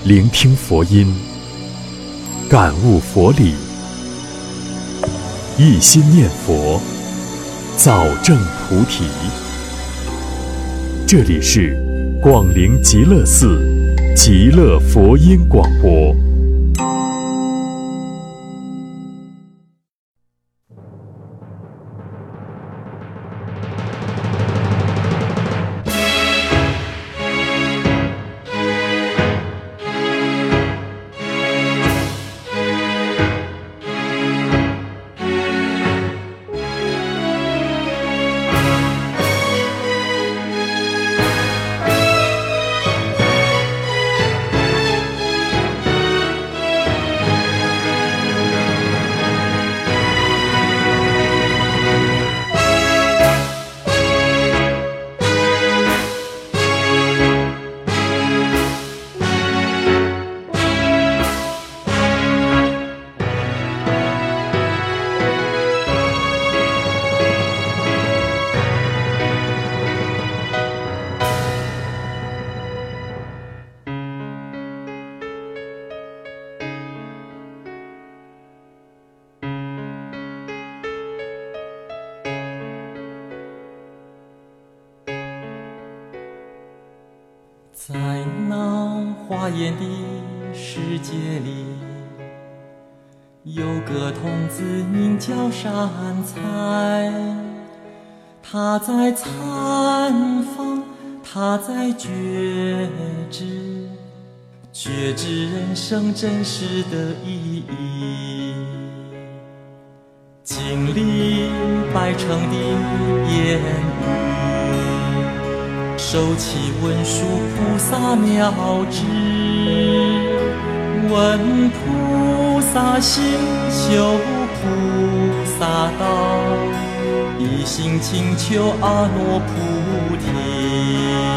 聆听佛音，感悟佛理，一心念佛，早证菩提。这里是广陵极乐寺极乐佛音广播。 在那花艳的世界里，有个童子名叫善财，他在参访，他在觉知人生真实的意义，经历百成的言语，收起文殊菩萨妙智，闻菩萨行，修菩萨道，一心请求阿耨菩提。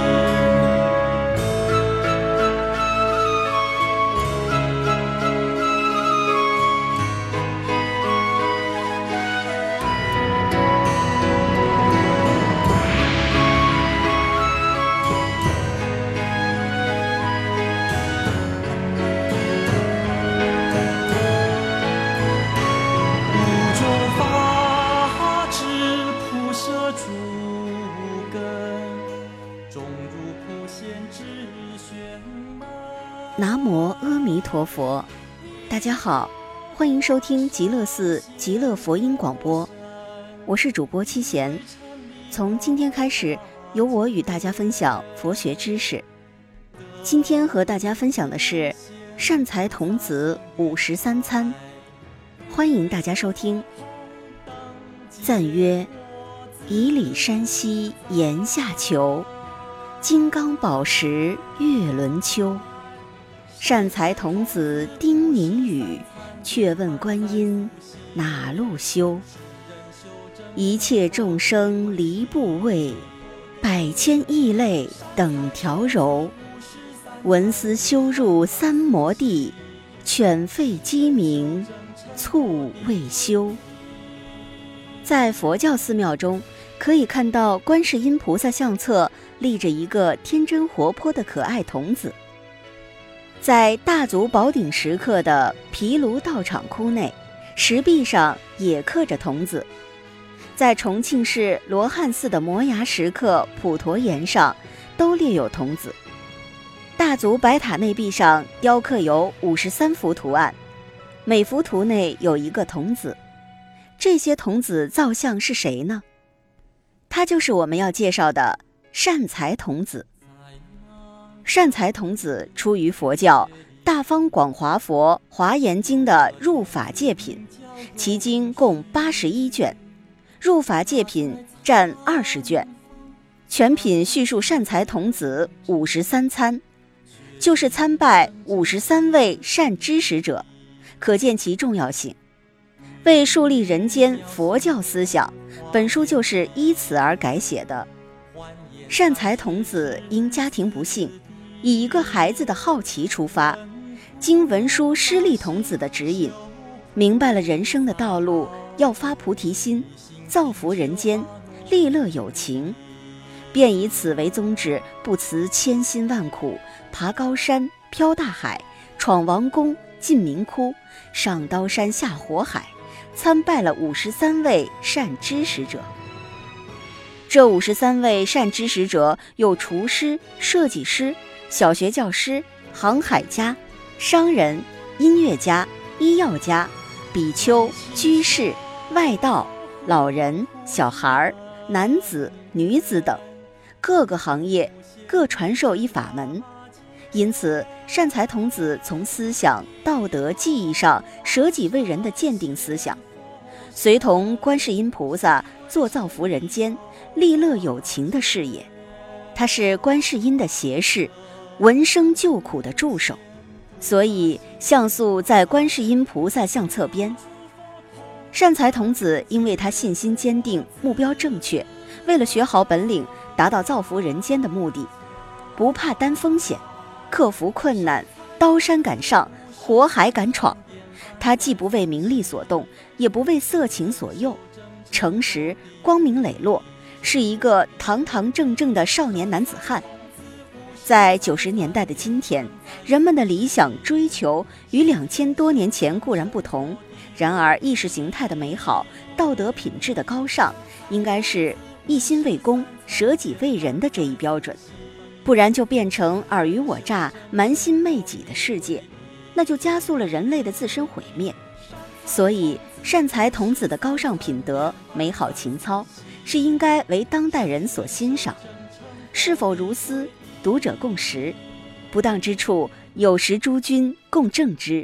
南无阿弥陀佛，大家好，欢迎收听极乐寺极乐佛音广播，我是主播七贤。从今天开始，由我与大家分享佛学知识。今天和大家分享的是善财童子53参，欢迎大家收听。赞曰：以礼山溪岩下求，金刚宝石月轮秋。善财童子叮咛语，却问观音哪路修？一切众生离不畏，百千异类等调柔。闻思修入三摩地，犬吠鸡鸣促未休。在佛教寺庙中，可以看到观世音菩萨像侧立着一个天真活泼的可爱童子。在大足宝顶石刻的毗卢道场窟内，石壁上也刻着童子。在重庆市罗汉寺的摩崖石刻普陀岩上都列有童子。大足白塔内壁上雕刻有53幅图案，每幅图内有一个童子。这些童子造像是谁呢？他就是我们要介绍的善财童子。善财童子出于佛教大方广华佛华严经的入法界品，其经共81卷，入法界品占20卷，全品叙述善财童子53参，就是参拜53位善知识者，可见其重要性。为树立人间佛教思想，本书就是依此而改写的。善财童子因家庭不幸，以一个孩子的好奇出发，经文殊师利童子的指引，明白了人生的道路要发菩提心，造福人间，利乐有情，便以此为宗旨，不辞千辛万苦，爬高山飘大海，闯王宫，进明窟，上刀山下火海，参拜了53位善知识者。这53位善知识者有厨师、设计师、小学教师、航海家、商人、音乐家、医药家、比丘、居士、外道、老人、小孩、男子、女子等，各个行业各传授一法门。因此善财童子从思想、道德、技艺上舍己为人的鉴定思想，随同观世音菩萨做造福人间、利乐有情的事业。他是观世音的胁侍，闻声救苦的助手，所以像素在观世音菩萨像侧边。善财童子因为他信心坚定，目标正确，为了学好本领，达到造福人间的目的，不怕担风险，克服困难，刀山敢上，火海敢闯。他既不为名利所动，也不为色情所诱，诚实光明磊落，是一个堂堂正正的少年男子汉。在90年代的今天，人们的理想追求与2000多年前固然不同，然而意识形态的美好，道德品质的高尚，应该是一心为公，舍己为人的这一标准，不然就变成尔虞我诈、蛮心昧己的世界，那就加速了人类的自身毁灭。所以善财童子的高尚品德、美好情操，是应该为当代人所欣赏。是否如斯，读者共识，不当之处，有时诸君共正之。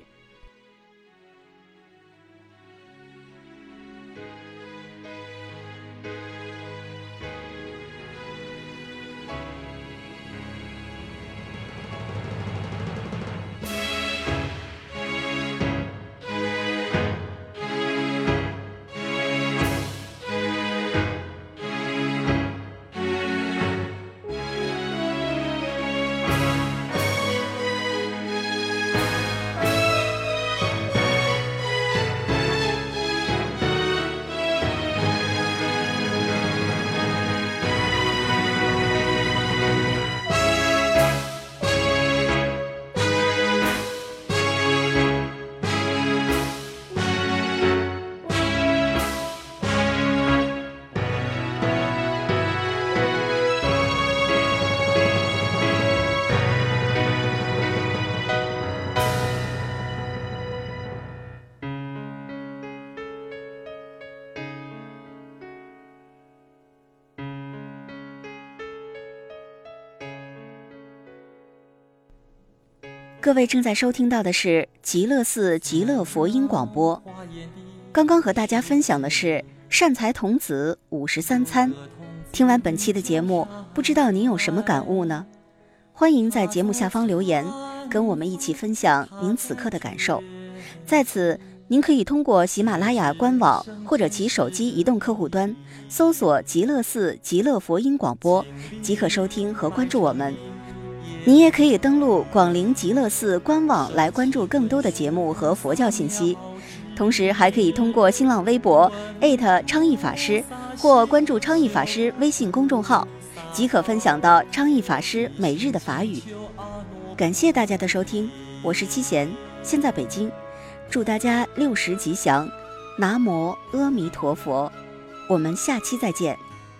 各位正在收听到的是极乐寺极乐佛音广播。刚刚和大家分享的是善财童子53参。听完本期的节目，不知道您有什么感悟呢？欢迎在节目下方留言，跟我们一起分享您此刻的感受。在此，您可以通过喜马拉雅官网或者其手机移动客户端搜索极乐寺极乐佛音广播，即可收听和关注我们。您也可以登录广陵极乐寺官网来关注更多的节目和佛教信息，同时还可以通过新浪微博昌义法师或关注昌义法师微信公众号，即可分享到昌义法师每日的法语。感谢大家的收听，我是七贤，现在北京，祝大家60吉祥，南无阿弥陀佛，我们下期再见。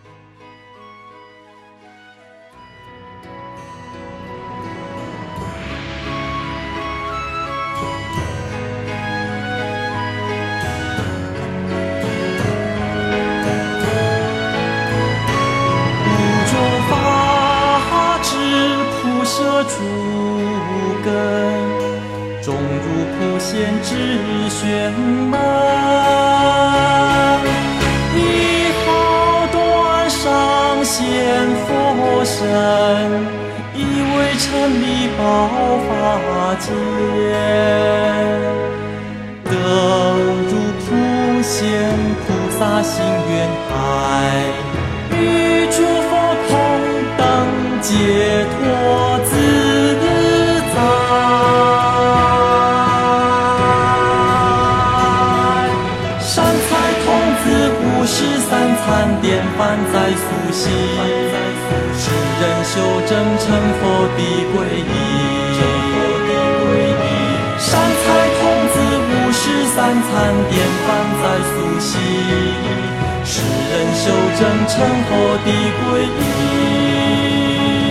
诸根种入普贤之玄门，一号端上现佛身，一为成立宝法界，得入普贤菩萨心愿海，与诸佛同等解脱自在。善财童子53参典范在苏醒，世人修正成佛的皈依。 参典范在苏醒，世人修正成佛的皈依。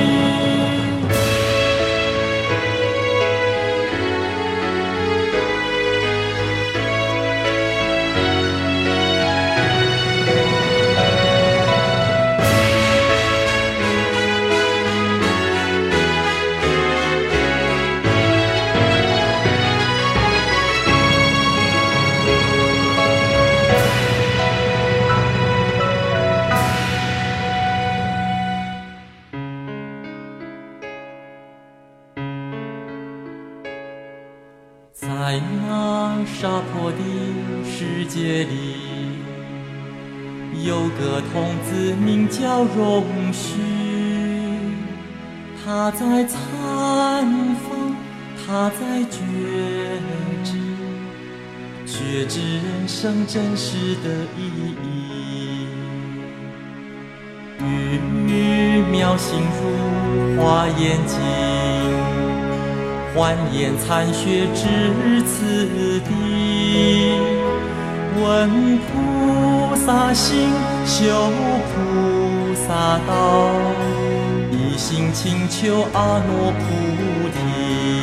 在那沙漠的世界里，有个童子名叫荣须，他在参访，他在觉知人生真实的意义。玉描心如花眼睛，幻眼残雪至此地，闻菩萨心，修菩萨道，一心请求阿耨菩提。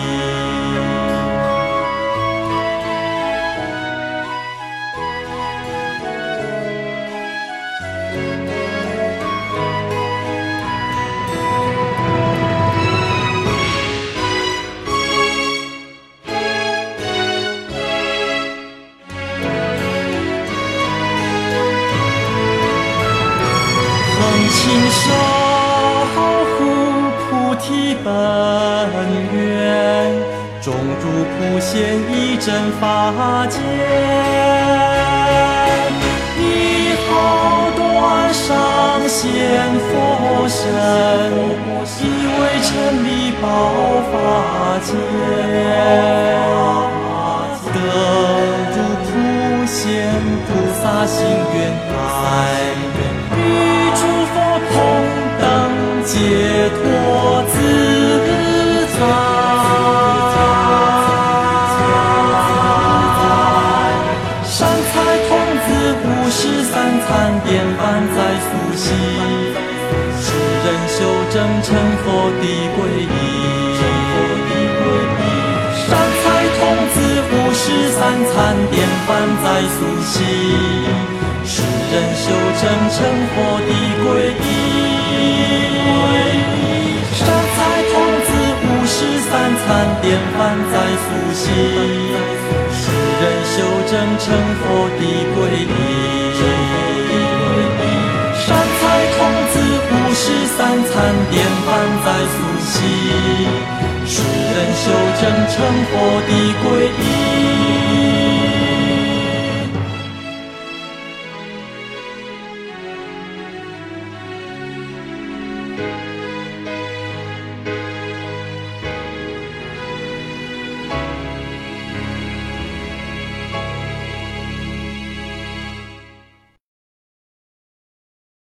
亲守护菩提本愿，种入普贤一真法界，以后端上显佛身，以为成立宝法界，得入普贤菩萨心愿海，与诸佛同等解脱自在。善财童子53参典范在苏醒，世人修正成佛的皈依。善财童子53参典范在苏醒，世人修正成佛的皈依。善财童子53参典范在苏醒，世人修正成佛的皈依。善财童子53参典范在苏醒，世人修正成佛的皈依。